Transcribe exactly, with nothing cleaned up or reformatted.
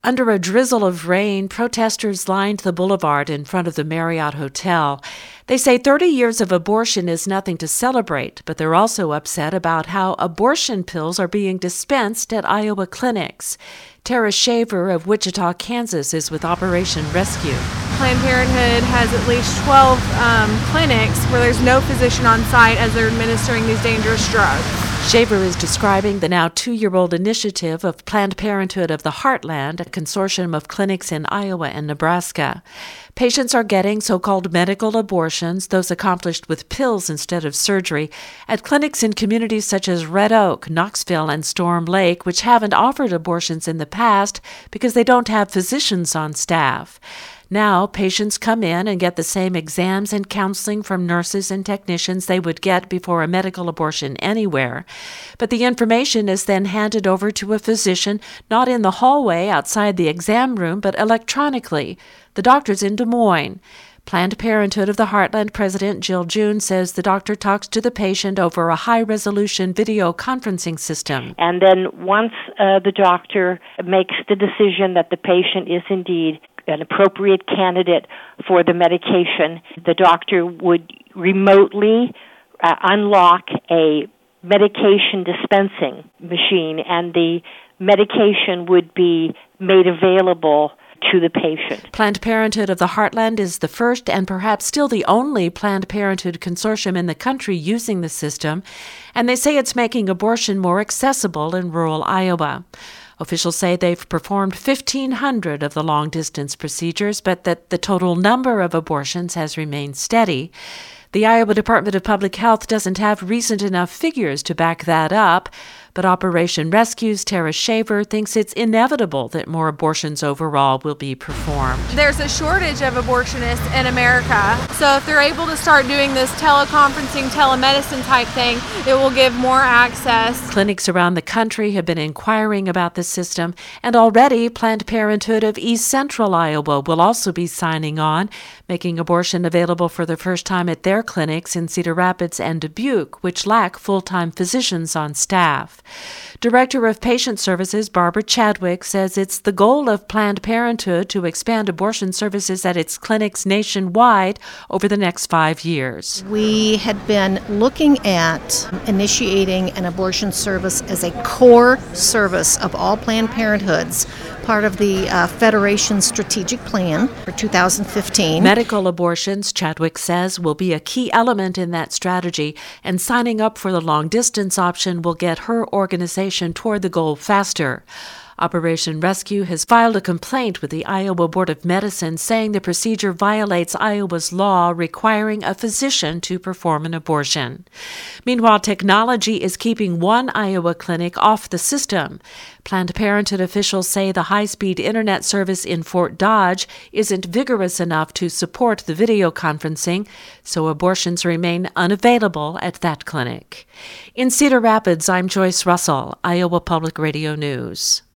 Under a drizzle of rain, protesters lined the boulevard in front of the Marriott Hotel. They say thirty years of abortion is nothing to celebrate, but they're also upset about how abortion pills are being dispensed at Iowa clinics. Tara Shaver of Wichita, Kansas, is with Operation Rescue. Planned Parenthood has at least twelve um, clinics where there's no physician on site as they're administering these dangerous drugs. Shaver is describing the now two-year-old initiative of Planned Parenthood of the Heartland, a consortium of clinics in Iowa and Nebraska. Patients are getting so-called medical abortions, those accomplished with pills instead of surgery, at clinics in communities such as Red Oak, Knoxville, and Storm Lake, which haven't offered abortions in the past because they don't have physicians on staff. Now, patients come in and get the same exams and counseling from nurses and technicians they would get before a medical abortion anywhere. But the information is then handed over to a physician, not in the hallway outside the exam room, but electronically. The doctor's in Des Moines. Planned Parenthood of the Heartland President Jill June says the doctor talks to the patient over a high-resolution video conferencing system. And then once uh, the doctor makes the decision that the patient is indeed an appropriate candidate for the medication, the doctor would remotely uh, unlock a medication dispensing machine, and the medication would be made available to the patient. Planned Parenthood of the Heartland is the first and perhaps still the only Planned Parenthood consortium in the country using the system, and they say it's making abortion more accessible in rural Iowa. Officials say they've performed fifteen hundred of the long-distance procedures, but that the total number of abortions has remained steady. The Iowa Department of Public Health doesn't have recent enough figures to back that up, but Operation Rescue's Tara Shaver thinks it's inevitable that more abortions overall will be performed. There's a shortage of abortionists in America, so if they're able to start doing this teleconferencing, telemedicine type thing, it will give more access. Clinics around the country have been inquiring about the system, and already Planned Parenthood of East Central Iowa will also be signing on, making abortion available for the first time at their clinics in Cedar Rapids and Dubuque, which lack full-time physicians on staff. Director of Patient Services Barbara Chadwick says it's the goal of Planned Parenthood to expand abortion services at its clinics nationwide over the next five years. We had been looking at initiating an abortion service as a core service of all Planned Parenthoods, part of the uh, Federation's strategic plan for two thousand fifteen. Medical abortions, Chadwick says, will be a key element in that strategy, and signing up for the long-distance option will get her organization toward the goal faster. Operation Rescue has filed a complaint with the Iowa Board of Medicine saying the procedure violates Iowa's law requiring a physician to perform an abortion. Meanwhile, technology is keeping one Iowa clinic off the system. Planned Parenthood officials say the high-speed internet service in Fort Dodge isn't vigorous enough to support the video conferencing, so abortions remain unavailable at that clinic. In Cedar Rapids, I'm Joyce Russell, Iowa Public Radio News.